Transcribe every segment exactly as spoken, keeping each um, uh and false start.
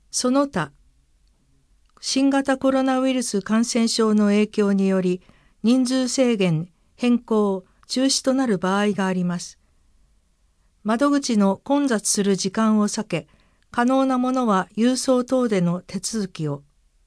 その他、新型コロナウイルス感染症の影響により人数制限、変更、中止となる場合があります。窓口の混雑する時間を避け、可能なものは郵送等での手続きを。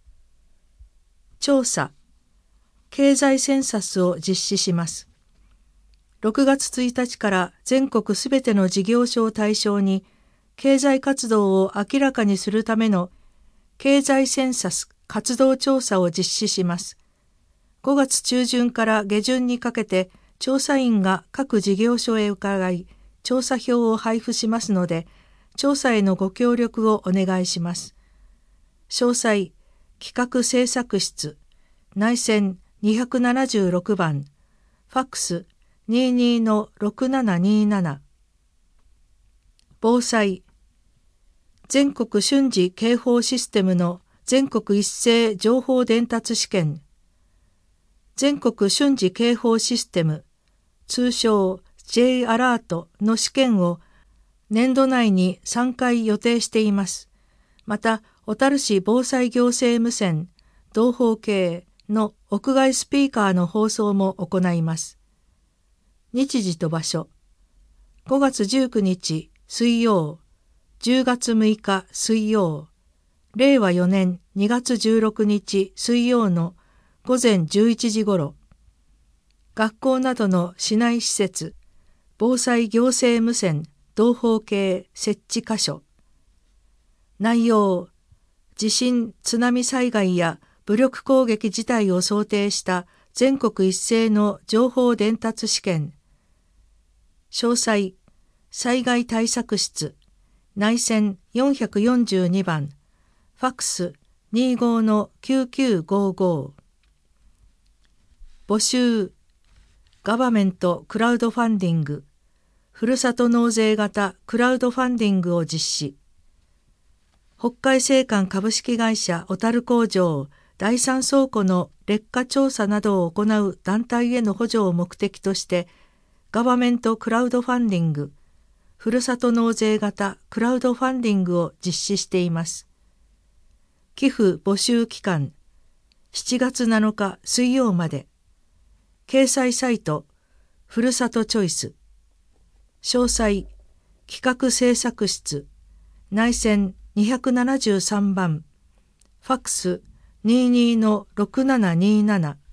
調査、経済センサスを実施します。ろくがつついたちから全国すべての事業所を対象に、経済活動を明らかにするための経済センサス活動調査を実施します。ごがつちゅうじゅんから下旬にかけて、調査員が各事業所へ伺い、調査票を配布しますので、調査へのご協力をお願いします。詳細、企画制作室、内線にななろくばん、ファックス にじゅうにのろくななになな。防災、全国瞬時警報システムの全国一斉情報伝達試験。全国瞬時警報システム、通称 J アラートの試験を年度内にさんかい予定しています。また、小樽市防災行政無線、同方形の屋外スピーカーの放送も行います。日時と場所、ごがつじゅうくにち水曜、じゅうがつむいか水曜、れいわよねんにがつじゅうろくにち水曜のごぜんじゅういちじごろ、学校などの市内施設、防災行政無線、同方形設置箇所。内容、地震、津波災害や武力攻撃事態を想定した全国一斉の情報伝達試験。詳細、災害対策室、内線よんよんにばん、ファックス にじゅうごのきゅうきゅうごご。募集、ガバメントクラウドファンディング、ふるさと納税型クラウドファンディングを実施。北海製缶株式会社小樽工場第三倉庫の劣化調査などを行う団体への補助を目的として、ガバメントクラウドファンディング、ふるさと納税型クラウドファンディングを実施しています。寄付募集期間、しちがつなのか水曜まで。掲載サイト、ふるさとチョイス。詳細、企画制作室、内線にななさんばん、ファックス にじゅうにのろくななになな。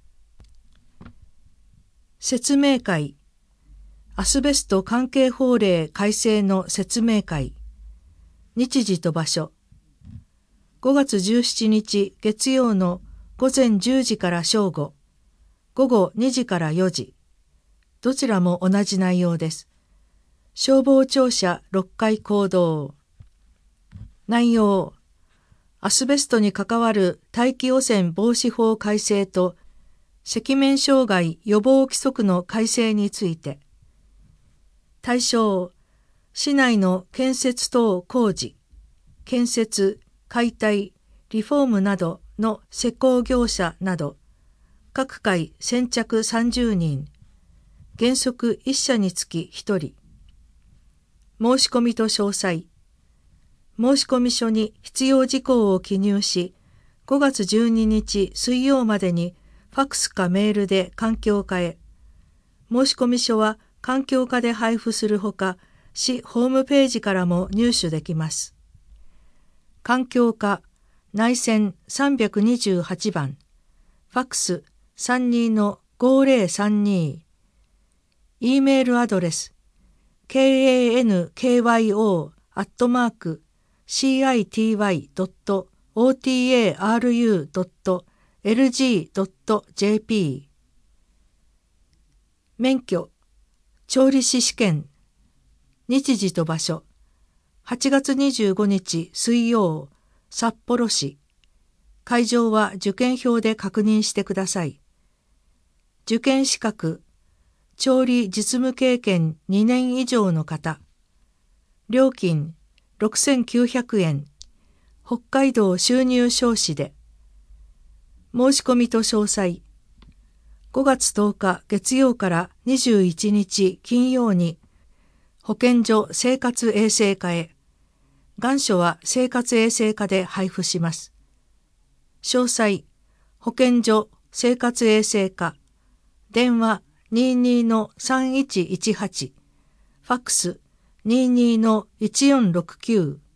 説明会、アスベスト関係法令改正の説明会。日時と場所、ごがつじゅうしちにち月曜のごぜんじゅうじから正午、ごごにじからよじ。どちらも同じ内容です。消防庁舎ろっかい講堂。内容、アスベストに関わる大気汚染防止法改正と赤面障害予防規則の改正について。対象、市内の建設等工事、建設、解体、リフォームなどの施工業者など、各回先着さんじゅうにん、原則いっしゃにつきひとり。申し込みと詳細。申込書に必要事項を記入し、ごがつじゅうににち水曜までにファックスかメールで環境課へ。申込書は環境課で配布するほか、市ホームページからも入手できます。環境課、内線さんにじゅうはちばん、ファックス さんじゅうにのごぜろさんに。E メールアドレス、kankyo アットマーク シーアイティーワイドットオーティーエーアールユードットエルジードットジェーピー。免許、調理師試験。日時と場所、はちがつにじゅうごにち水曜、札幌市。会場は受験票で確認してください。受験資格、調理実務経験にねん以上の方。料金ろくせんきゅうひゃくえん。北海道収入証紙で。申し込みと詳細。ごがつとおか月曜からにじゅういちにち金曜に保健所生活衛生課へ。 願書は生活衛生課で配布します。詳細、保健所生活衛生課、電話 にじゅうにのさんいちいちはち、ファックス にじゅうにのいちよんろくきゅう。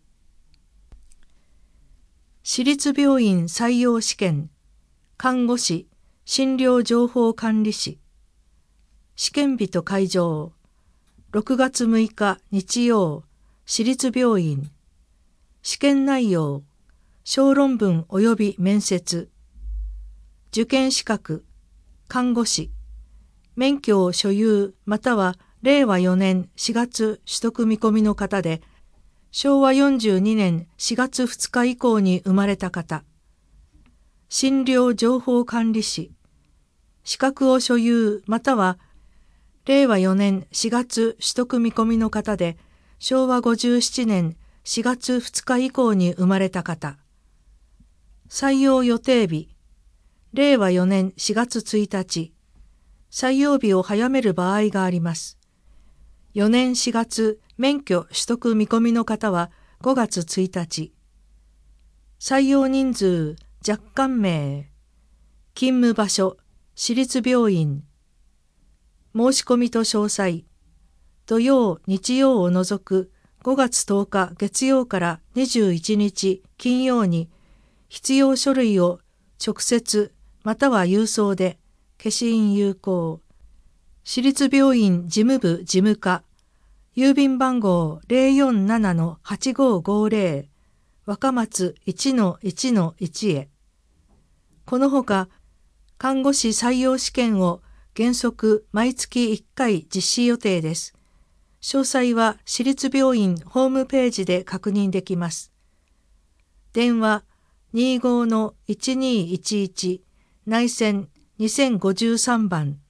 私立病院採用試験、看護師、診療情報管理士。試験日と会場、ろくがつむいか日曜、私立病院。試験内容、小論文及び面接。受験資格、看護師。免許を所有またはれいわよねんしがつ取得見込みの方で、しょうわよんじゅうにねんしがつふつか以降に生まれた方。診療情報管理士。資格を所有またはれいわよねんしがつ取得見込みの方で、しょうわごじゅうななねんしがつふつか以降に生まれた方。採用予定日、れいわよねんしがつついたち。採用日を早める場合があります。よねんしがつ免許取得見込みの方はごがつついたち。採用人数、若干名。勤務場所、私立病院。申し込みと詳細。土曜、日曜を除くごがつとおか月曜からにじゅういちにち金曜に必要書類を直接または郵送で消印有効。私立病院事務部事務課。郵便番号 ぜろよんななのはちごごぜろ 若松 いちのいちのいち へ。このほか、看護師採用試験を原則毎月いっかい実施予定です。詳細は私立病院ホームページで確認できます。電話 にじゅうごのいちにいちいち 内線にせんごじゅうさんばん。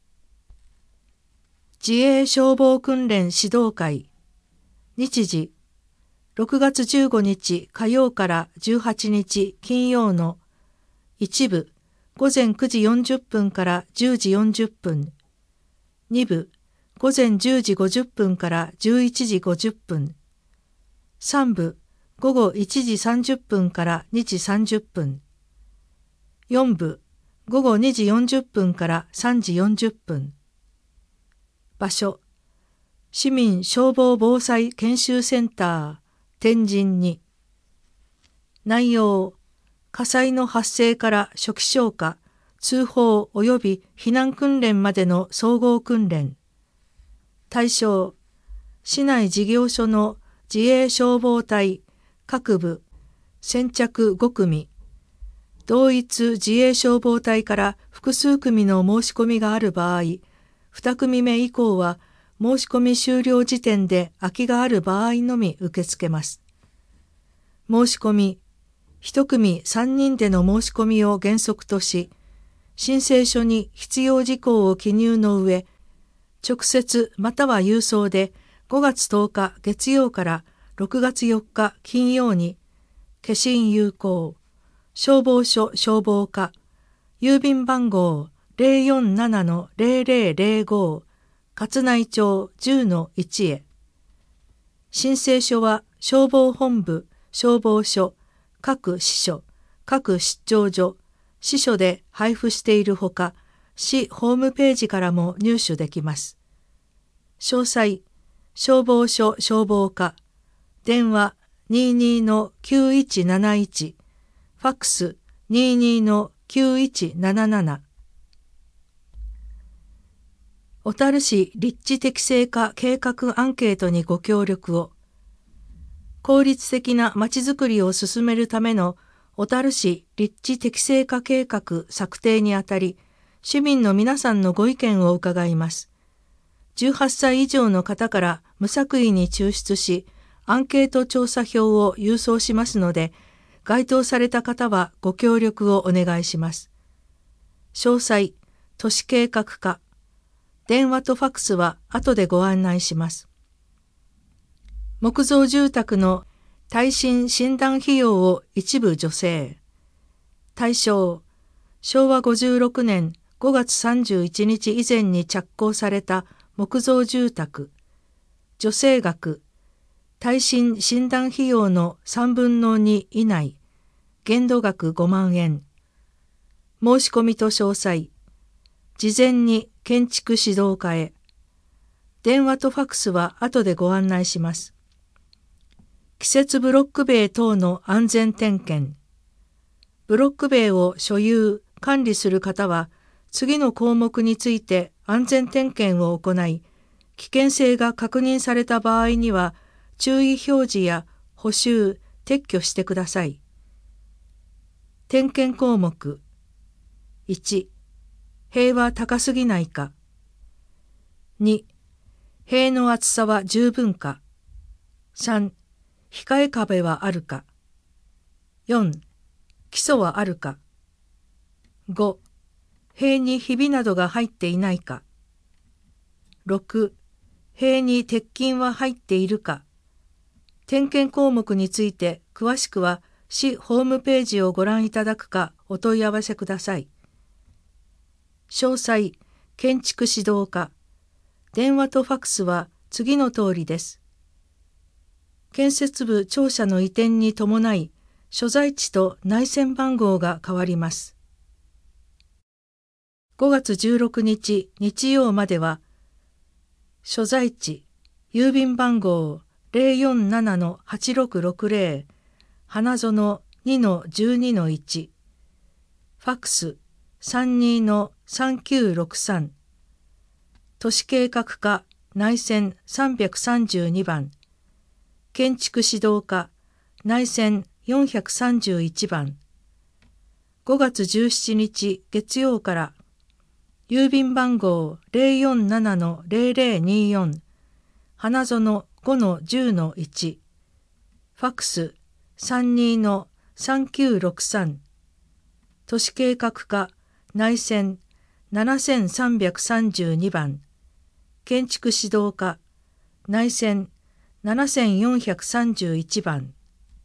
自衛消防訓練指導会。日時、ろくがつじゅうごにち火曜からじゅうはちにち金曜の一部、ごぜんくじよんじゅっぷんからじゅうじよんじゅっぷん。二部、ごぜんじゅうじごじゅっぷんからじゅういちじごじゅっぷん。三部、ごごいちじさんじゅっぷんからにじさんじゅっぷん。四部、ごごにじよんじゅっぷんからさんじよんじゅっぷん。場所、市民消防防災研修センター、天神に。内容、火災の発生から初期消火、通報及び避難訓練までの総合訓練。対象、市内事業所の自衛消防隊、各部、先着ごくみ。同一自衛消防隊から複数組の申し込みがある場合、にくみめ以降は申し込み終了時点で空きがある場合のみ受け付けます。申し込み、いち組さんにんでの申し込みを原則とし、申請書に必要事項を記入の上、直接または郵送でごがつとおか月曜からろくがつよっか金曜に、消印有効、消防署消防課、郵便番号 ぜろよんななのぜろぜろぜろご 勝内町 じゅうのいち へ。申請書は消防本部、消防署、各支所、各出張所、支所で配布しているほか、市ホームページからも入手できます。詳細、消防署消防課、電話 にじゅうにのきゅういちなないち、ファックス にじゅうにのきゅういちなななな。小樽市立地適正化計画アンケートにご協力を。効率的なまちづくりを進めるための小樽市立地適正化計画策定にあたり、市民の皆さんのご意見を伺います。じゅうはっさい以上の方から無作為に抽出し、アンケート調査票を郵送しますので、該当された方はご協力をお願いします。詳細、都市計画課。電話とファックスは後でご案内します。木造住宅の耐震診断費用を一部助成。対象、しょうわごじゅうろくねんごがつさんじゅういちにち以前に着工された木造住宅。助成額、 耐震診断費用のさんぶんのに以内、限度額ごまんえん。申し込みと詳細、事前に建築指導課へ。電話とファックスは後でご案内します。季節ブロック塀等の安全点検。ブロック塀を所有・管理する方は、次の項目について安全点検を行い、危険性が確認された場合には、注意表示や補修・撤去してください。点検項目。いち、塀は高すぎないか。に、塀の厚さは十分か。さん、控え壁はあるか。よん、基礎はあるか。ご、塀にひびなどが入っていないか。ろく、塀に鉄筋は入っているか。点検項目について詳しくは市ホームページをご覧いただくかお問い合わせください。詳細、建築指導課。電話とファックスは次の通りです。建設部庁舎の移転に伴い、所在地と内線番号が変わります。ごがつじゅうろくにち日曜までは、所在地、郵便番号 ゼロよんななのはちろくろくゼロ、花園 にのじゅうにのいち、ファックス さんじゅうにのさんきゅうろくさん、都市計画課内線さんびゃくさんじゅうにばん、建築指導課内線よんひゃくさんじゅういちばん、ごがつじゅうしちにち月曜から郵便番号 ゼロよんななのゼロゼロによん、花園 ごのじゅうのいち、ファックス さんじゅうにのさんきゅうろくさん、都市計画課内線ななさんさんにばん、建築指導課内線ななよんさんいちばん。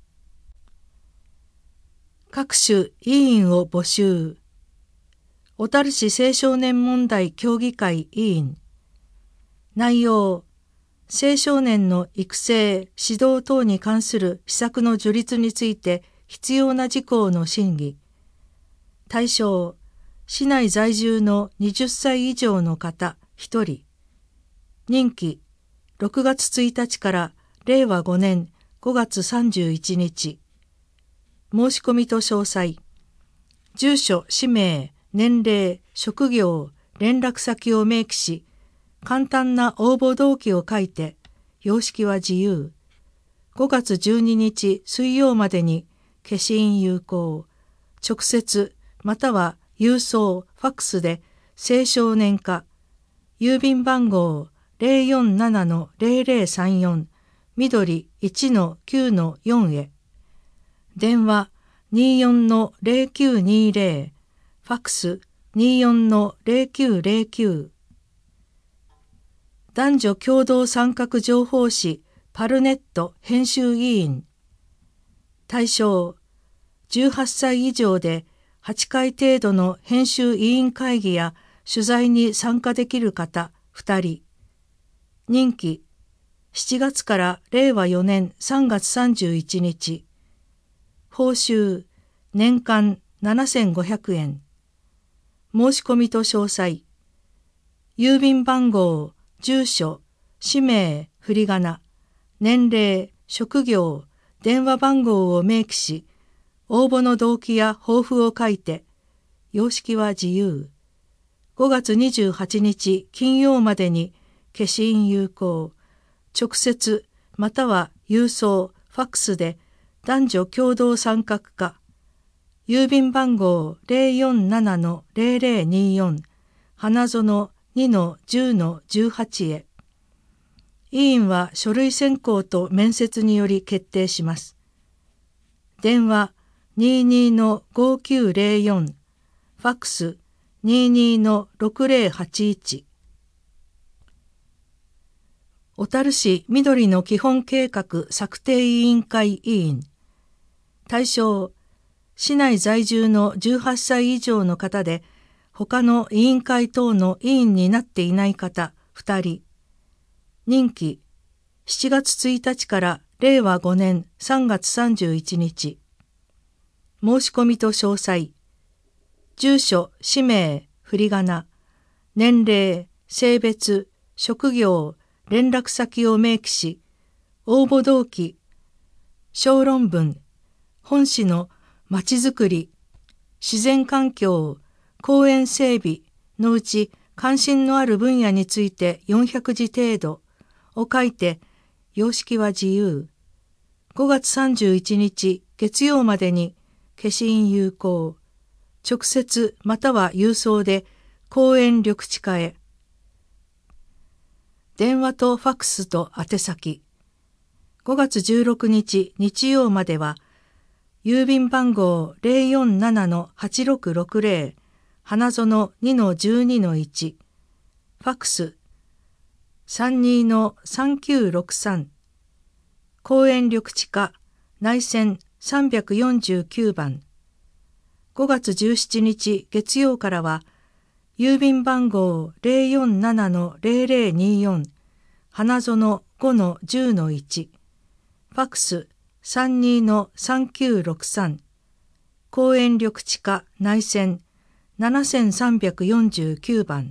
各種委員を募集。小樽市青少年問題協議会委員。内容、青少年の育成・指導等に関する施策の樹立について必要な事項の審議。対象、市内在住のはたち以上の方ひとり。任期、ろくがつついたちかられいわごねんごがつさんじゅういちにち。申し込みと詳細。住所、氏名、年齢、職業、連絡先を明記し、簡単な応募動機を書いて、様式は自由。ごがつじゅうににち水曜までに消印有効。直接または郵送、ファックスで青少年課、郵便番号 ゼロよんななのゼロゼロさんよん、緑 いちのきゅうのよん へ。電話 にじゅうよんのゼロきゅうにゼロ、ファックス にじゅうよんのゼロきゅうゼロきゅう。男女共同参画情報誌パルネット編集委員。対象、じゅうはっさい以上ではちかい程度の編集委員会議や取材に参加できる方ふたり。任期、しちがつかられいわよねんさんがつさんじゅういちにち。報酬、年間ななせんごひゃくえん。申し込みと詳細。郵便番号、住所、氏名、振り仮名、年齢、職業、電話番号を明記し、応募の動機や抱負を書いて、様式は自由。ごがつにじゅうはちにち金曜までに消印有効。直接または郵送、ファックスで男女共同参画課。郵便番号 ゼロよんななのゼロゼロによん、花園 にのじゅうのじゅうはち へ。委員は書類選考と面接により決定します。電話 にじゅうにのごきゅうゼロよん、ファックス にじゅうにのろくゼロはちいち。小樽市緑の基本計画策定委員会委員。対象、市内在住のじゅうはっさい以上の方で、他の委員会等の委員になっていない方ふたり。任期、しちがつついたちかられいわごねんさんがつさんじゅういちにち。申し込みと詳細。住所、氏名、振り仮名、年齢、性別、職業、連絡先を明記し、応募動機、小論文、本市のまちづくり、自然環境、公園整備のうち関心のある分野についてよんひゃくじ程度を書いて、様式は自由。ごがつさんじゅういちにち月曜までに消印有効。直接または郵送で公園緑地課へ。電話とファックスと宛先。ごがつじゅうろくにち日曜までは、郵便番号 ゼロよんななのはちろくろくゼロ、花園 にのじゅうにのいち、ファックス さんにのさんきゅうろくさん、公園緑地課内線さんびゃくよんじゅうきゅうばん。ごがつじゅうしちにち月曜からは、郵便番号 ゼロよんななのゼロゼロによん、花園 ごのじゅうのいち、ファックス さんにのさんきゅうろくさん、公園緑地課内線ななさんよんきゅうばん。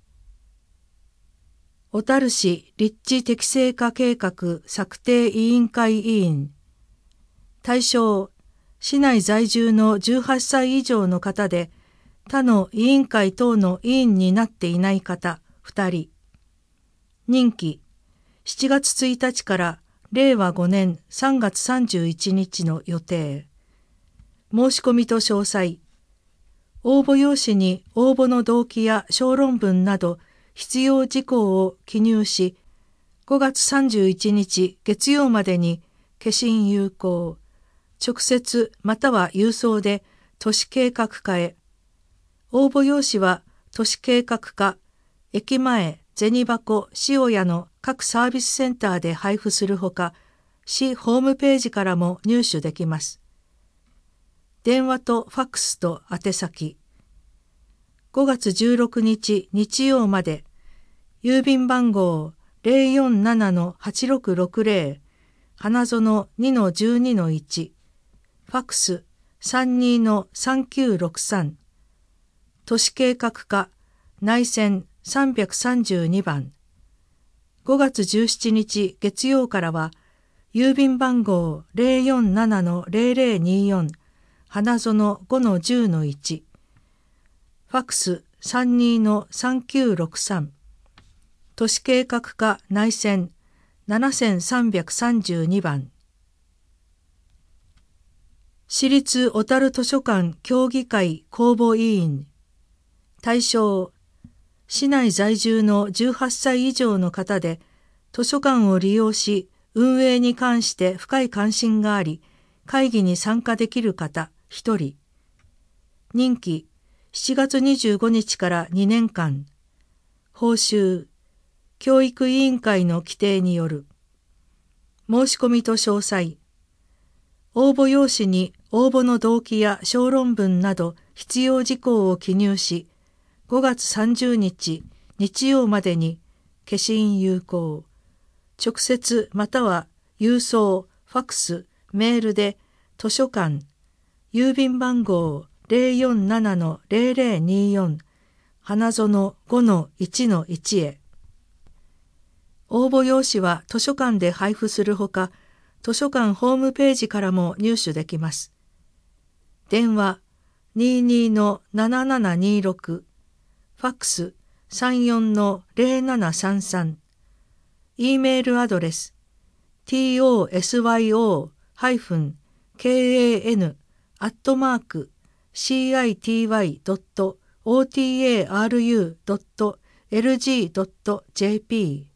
小樽市立地適正化計画策定委員会委員。対象、市内在住のじゅうはっさい以上の方で、他の委員会等の委員になっていない方ふたり。任期、しちがつついたちかられいわごねんさんがつさんじゅういちにちの予定。申し込みと詳細。応募用紙に応募の動機や小論文など必要事項を記入し、ごがつさんじゅういちにち月曜までに消印有効。直接または郵送で都市計画課へ。応募用紙は都市計画課、駅前、銭箱、塩屋の各サービスセンターで配布するほか、市ホームページからも入手できます。電話とファックスと宛先。ごがつじゅうろくにち日曜まで、郵便番号 ゼロよんななのはちろくろくゼロ、花園 にのじゅうにのいち、ファックス さんにのさんきゅうろくさん、都市計画課内線さんびゃくさんじゅうにばん。ごがつじゅうしちにち月曜からは、郵便番号 ゼロよんななのゼロゼロによん、花園 ごのじゅうのいち、ファックス さんにのさんきゅうろくさん、都市計画課内線ななさんさんにばん。市立小樽図書館協議会公募委員。対象、市内在住のじゅうはっさい以上の方で、図書館を利用し、運営に関して深い関心があり、会議に参加できる方ひとり。任期、しちがつにじゅうごにちからにねんかん。報酬、教育委員会の規定による。申し込みと詳細。応募用紙に応募の動機や小論文など必要事項を記入し、ごがつさんじゅうにち日曜までに消印有効。直接または郵送、ファックス、メールで図書館、郵便番号 ゼロよんななのゼロゼロによん、花園 ごのいちのいち へ。応募用紙は図書館で配布するほか、図書館ホームページからも入手できます。電話 にじゅうにのななななにろく、ファックス さんじゅうよんのゼロななさんさん、E メールアドレス トスヨー アットマーク シーアイティーワイ ドット オーティーエーアールユー ドット エルジー ドット ジェーピー